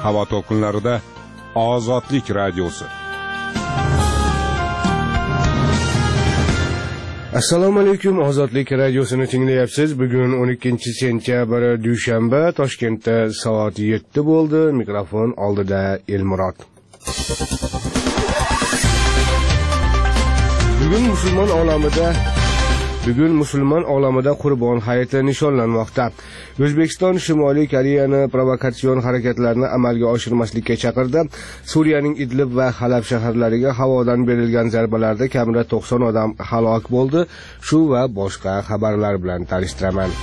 Havo to'lqinlarida Ozodlik radiosi. Assalomu alaykum, Ozodlik radiosini tinglayapsiz. Bugun 12-sentyabr dushanba, Toshkentda soat 7 bo'ldi. Mikrofon oldida Elmurod. Bugun musulmon olamida Qurbon hayiti nishonlanmoqda. O'zbekiston Shimoliy Koreyani provokatsion harakatlarni amalga oshirmaslikka chaqirdi. Suriyaning Idlib va Halab shaharlariga havodan berilgan zarbalarda kamida 90 odam halok bo'ldi. Shu va boshqa xabarlar bilan tanishtiraman.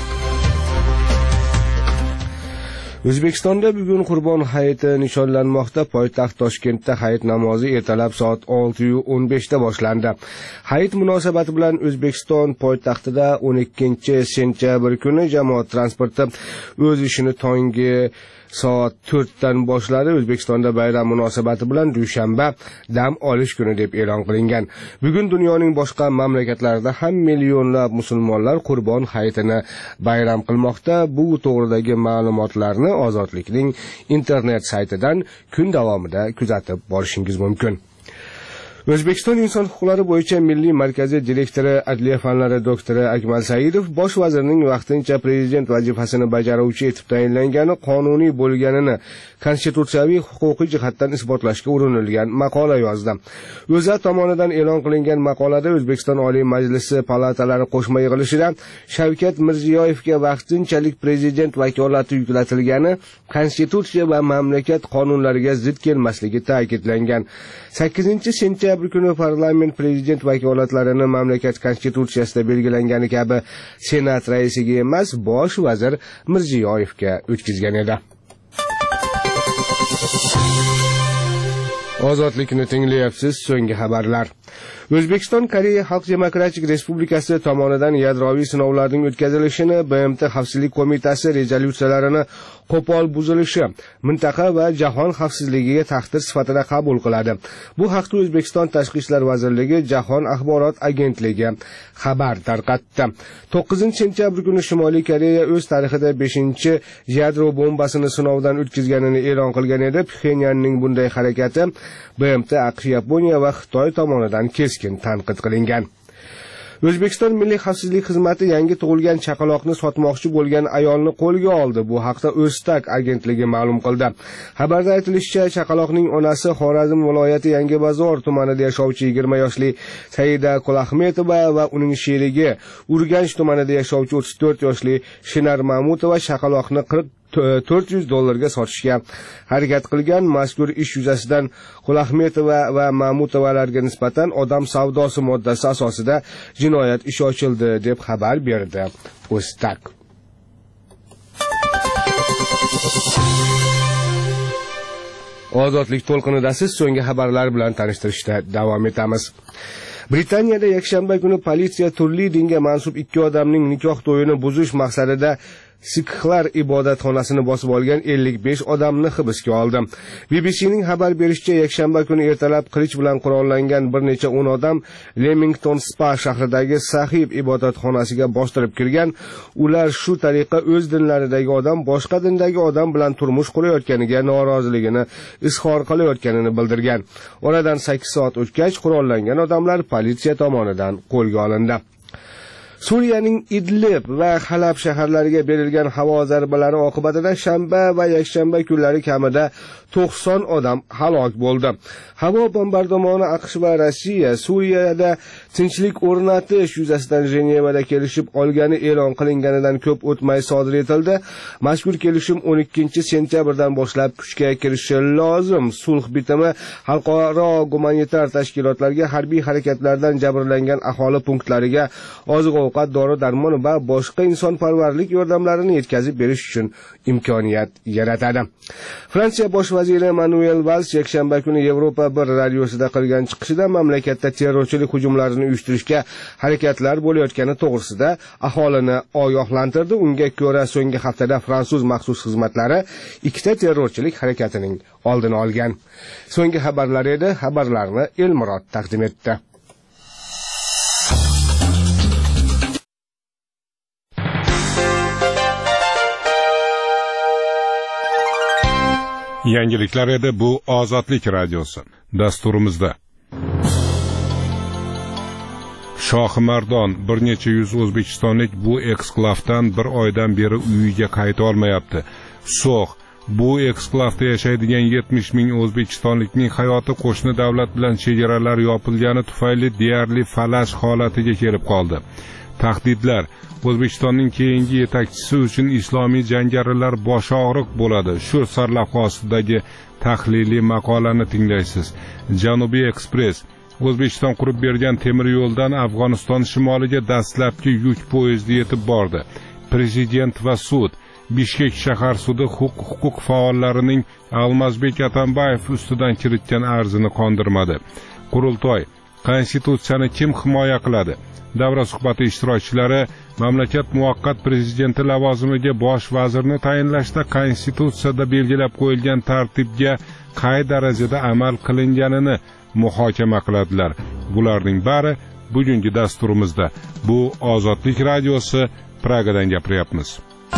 O'zbekistonda bugun Qurbon hayiti nishonlanmoqda. Poytaxt Toshkentda hayit namozi ertalab soat 6:15 da boshlandi. Hayit munosabati bilan O'zbekiston poytaxtida 12-sentyabr kuni jamoat transporti o'z ishini tongi soat 4 dan boshladi. O'zbekistonda bayram munosabati bilan dushanba dam olish kuni deb e'lon qilingan. Bugun dunyoning boshqa mamlakatlarida ham millionlab musulmonlar Qurbon hayitini bayram qilmoqda. Bu to'g'ridagi ma'lumotlarni Ozodlikning internet saytidan kun davomida kuzatib borishingiz mumkin. O'zbekiston Inson huquqlari bo'yicha Milliy markazi direktori, Adliya fanlari doktori Akmal Saidov bosh vazirning vaqtincha prezident vazifasini bajaruvchi etib tayinlangani qonuniy bo'lganini konstitutsiyaviy huquqiy jihatdan isbotlashga urinilgan maqola yozdi. O'zA tomonidan e'lon qilingan maqolada O'zbekiston Oliy Majlisi palatalari qo'shma yig'ilishida Shavkat Mirziyoyevga vaqtinchalik prezident vakolati yuklatilgani konstitutsiya va mamlakat qonunlariga zid kelmasligi ta'kidlangan. 8-sentyabr kuni parlament prezident vakolatlarini mamlakat konstitutsiyasida belgilangani kabi Senat raisiga emas, bosh vazir Mirziyoyevga o'tkazgan edi. Ozodlikni tinglayapsiz. So'nggi xabarlar. O'zbekiston Koreya Xalq Demokratik Respublikasi tomonidan yadroviy sinovlarning o'tkazilishini BMT Xavfsizlik qo'mitasi rezolyutsiyalarini qo'pol buzilishi, mintaqa va jahon xavfsizligiga tahdid sifatida qabul qiladi. Bu haqda O'zbekiston Tashqi ishlar vazirligi Jahon axborot agentligi xabar tarqatdi. 9-sentyabr kuni Shimoliy Koreya o'z tarixida 5-yadro bombasini sinovdan o'tkazganini e'lon qilgan edi. Pxenyanning bunday harakati BMT, AQSh, Yaponiya va Xitoy tomonidan keskin tanqid qilingan. O'zbekiston Milliy xavfsizlik xizmati yangi tug'ilgan chaqaloqni sotmoqchi bo'lgan ayolni qo'lga oldi. Bu haqda O'ztak agentligi ma'lum qildi. Xabarda aytilishicha, chaqaloqning onasi Xorazm viloyati Yangibozor tumanida yashovchi 20 yoshli Saida Qulahmetova va uning sherigi Urganch tumanida yashovchi 34 yoshli Shinar Mamutova chaqaloqni $400 sotishga harakat qilgan. Mazkur ish yuzasidan Qulahmetova va Mamutovalarga nisbatan odam savdosi moddasi asosida jinoyat ishi ochildi deb xabar berdi O'ztak. Ozodlik to'lqinidasiz. So'nggi xabarlar bilan tanishtirishda davom etamiz. Britaniyada yakshanba kuni politsiya turli dinga mansub 2 odamning nikoh to'yini buzish maqsadida Sikhlar ibodatxonasini bosib olgan 55 odamni hibsga oldi. BBCning xabar berishicha, yakshanba kuni ertalab qilich bilan qurollangan bir necha 10 odam Leamington Spa shahridagi Sahib ibodatxonasiga bostirib kirgan. Ular shu tariqa o'z dinlaridagi odam boshqa dindagi odam bilan turmush qurayotganiga noroziligini izhor qilayotganini bildirgan. Oradan 8 soat o'tgach qurollangan odamlar politsiya tomonidan qo'lga olindi. Suriyaning Idlib va Halab shaharlariga berilgan havo zarbalari oqibatida shanba va yakshanba kunlari kamida 90 odam halok bo'ldi. Havo bombardimoni AQSh va Rossiya Suriyada tinchlik o'rnatish yuzasidan Jenevada kelishib olgani e'lon qilinganidan ko'p o'tmay sodir etildi. Mazkur kelishim 12-sentyabrdan boshlab kuchga kirishi lozim. Sulh bitimi xalqaro gumanitar tashkilotlarga harbiy harakatlardan jabrlangan aholi punktlariga oziq-ovqat, dori-darmon va boshqa insonparvarlik yordamlarini yetkazib berish uchun imkoniyat yaratadi. Fransiya bosh vaziri Manuel Valls yakshanba kuni Yevropa bir radiosida qilgan chiqishida mamlakatda terrorchilik hujumlarini uyushtirishga harakatlar bo'layotgani to'g'risida aholini ogohlantirdi. Unga ko'ra, so'nggi haftada fransuz maxsus xizmatlari 2 terrorchilik harakatining oldini olgan. So'nggi xabarlar edi. Xabarlarni Elmurod taqdim etdi. Yangiliklar edi, bu Ozodlik radiosi. Dasturimizda Shohimardon bir necha yuz o'zbekistonlik bu eksklavdan bir oydan beri uyiga qayta olmayapti. So'x bu eksklavda yashaydigan 70 ming o'zbekistonlikning hayoti qo'shni davlat bilan chegaralar yopilgani tufayli deyarli falaj holatiga kelib qoldi. Tahdidlar O'zbekistonning keyingi yetakchisi uchun islomiy jangarilar bosh og'riq bo'ladi. Shu sarlavha ostidagi tahliliy maqolani tinglaysiz. Janubiy ekspress O'zbekiston qurib bergan temir yo'ldan Afg'oniston shimoliga dastlabki yuk poyezdi yetib bordi. Prezident va sud Bishkek shahar sudi huquq faollarining Almazbek Atambayev ustidan kiritgan arzini qondirmadi. Qurultoy Konstitutsiyani kim himoya qiladi? Davra suhbati ishtirokchilari mamlakat muvaqqat prezidenti lavozimiga bosh vazirni tayinlashda Konstitutsiyada belgilab qo'yilgan tartibga qay darajada amal qilinganini muhokama qiladilar. Bularning bari bugungi dasturimizda. Bu Ozodlik radiosi, Pragadan gapiryapmiz.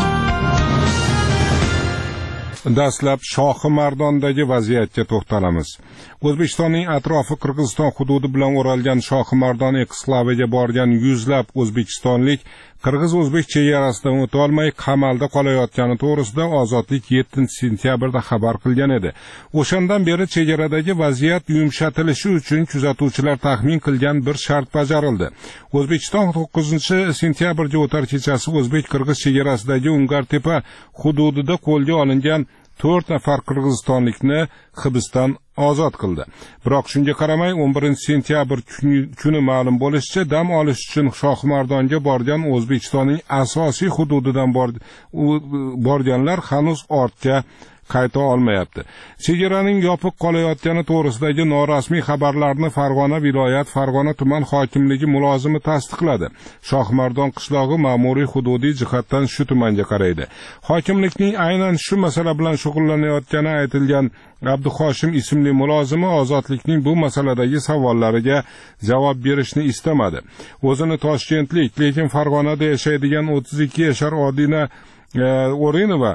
Dastlab Shohimardondagi vaziyatga to'xtalamiz. O'zbekistonning atrofi Qirg'iziston hududi bilan o'ralgan Shohimardon eksklaviga borgan yuzlab o'zbekistonlik Qirg'iz-o'zbek chegarasidan o'ta olmay qamalda qolayotgani to'g'risida Ozodlik 7-sentyabrda xabar qilgan edi. O'shandan beri chegaradagi vaziyat yumshatilishi uchun kuzatuvchilar taxmin qilgan bir shart bajarildi. O'zbekiston 9-sentyabrga o'tar kechasi o'zbek-qirg'iz chegarasidagi Ungartepa hududida qo'lga olingan 4 nafar qirg'izistonlikni hibsdan ozod qildi. Biroq shunga qaramay 11-sentyabr kuni ma'lum bo'lishicha dam olish uchun Shohimardonga borgan O'zbekistonning asosiy hududidan borganlar hanuz ortga qayta olmayapti. Chegaraning yopiq qolayotgani to'g'risidagi norasmiy xabarlarni Farg'ona viloyat Farg'ona tuman hokimligi mulozimi tasdiqladi. Shohimardon qishlog'i ma'muriy hududiy jihatdan shu tumanga qaraydi. Hokimlikning aynan shu masala bilan shug'ullanayotgani aytilgan Abduhoshim ismli mulozimi Ozodlikning bu masaladagi savollariga javob berishni istamadi. O'zini Toshkentlik, lekin Farg'onada yashaydigan 32 yashar Odina O'rinova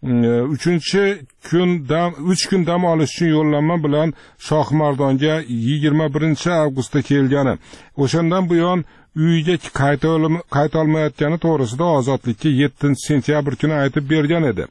3 kun dam olish uchun yo'llanma bilan Shohimardonga 21-avgustda kelgani, o'shandan buyon uyiga qayta olmayotgani to'g'risida Ozodlikka 7-sentyabr kuni aytib bergan edi.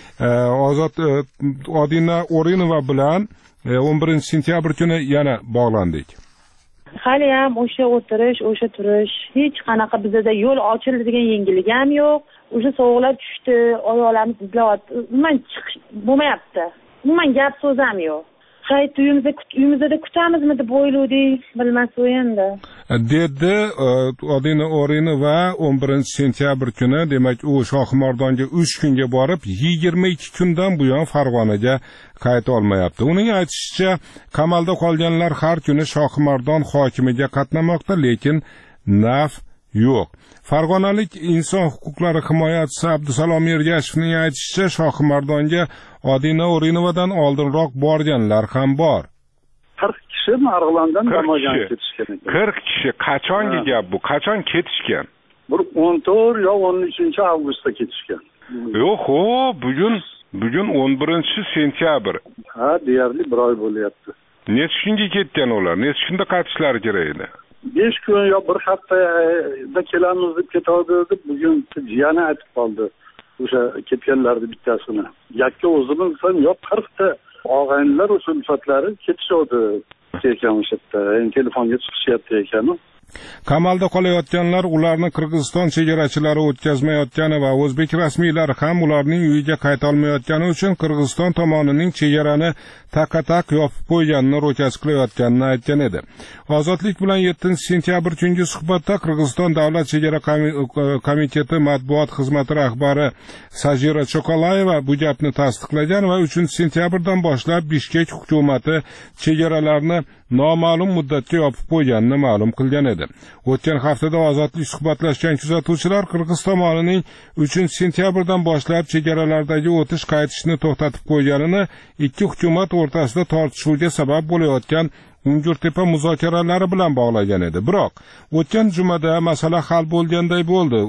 Odina O'rinova bilan 11-sentyabr kuni yana bog'landik. Hali ham o'sha o'tirish, o'sha turish, hech qanaqa bizda yo'l ochildi degan yengillik ham yo'q. O'sha sovuqlar tushdi, oyoqlarimiz izlayapti. Umuman chiqish bo'lmayapti. Umuman gap so'z ham yo'q. Qayta uyimizda kutamizmi deb o'yladik, bilmasak endi. Dedi Odina O'rinova 11-sentyabr kuni, demak u Shohimardonga 3 kunga borib, 22 kundan buyon Farg'onaga qayta olmayapti. Uning aytishicha, qamalda qolganlar har kuni Shohimardon hokimiga qatnamoqda, lekin naf yo'q. Farg'onalik inson huquqlari himoyachisi Abdusalom Ergashevning aytishicha, Shohimardonga Odina O'rinovadan oldinroq borganlar ham bor. 40 kishi Marg'ilondan Namoyonga ketishgan ekan. 40 kishi qachongi gap bu? Qachon ketishgan? Bir 14 yo 13-avgustda ketishgan. Yo'q, bugun 11-sentyabr. Ha, deyarli bir oy bo'lyapti. Necha kunga ketgan ular? Necha kunda qaytishlari kerak edi? 5 kun yo bir haftada kelamiz deb ketadi deb bugun jiyani aytib qoldi. O'sha ketganlarning bittasini. Yakka o'zimiz ham yo 40 ta og'aynilar o'sha ulfatlari ketishadi ekan o'sha yerda. Endi telefonga chiqishyapti ekan. Qamalda qolayotganlar ularni Qirg'iziston chegarachilari o'tkazmayotgani va o'zbek rasmiylari ham ularning uyiga qayta olmayotgani uchun Qirg'iziston tomonining chegarani taqa-taq yopib qo'yganini ro'kach qilayotganini aytgan edi. Ozodlik bilan 7-sentyabr kungi suhbatda Qirg'iziston davlat chegara komiteti matbuot xizmati rahbari Sajira Chokalayeva bu gapni tasdiqlagan va 3-sentyabrdan boshlab Bishkek hukumati chegaralarni noma'lum muddatga yopib qo'yganini ma'lum qilgan edi. O'tgan haftada Ozodlik suhbatlashgan kuzatuvchilar Qirg'iz tomonining 3-sentyabrdan boshlab chegaralardagi o'tish qaytishni to'xtatib qo'yganini, ikki hukumat o'rtasida tortishuvga sabab bo'layotgan Ungurtepa muzokaralari bilan bog'lagan edi. Biroq o'tgan jumada masala hal bo'lganday bo'ldi.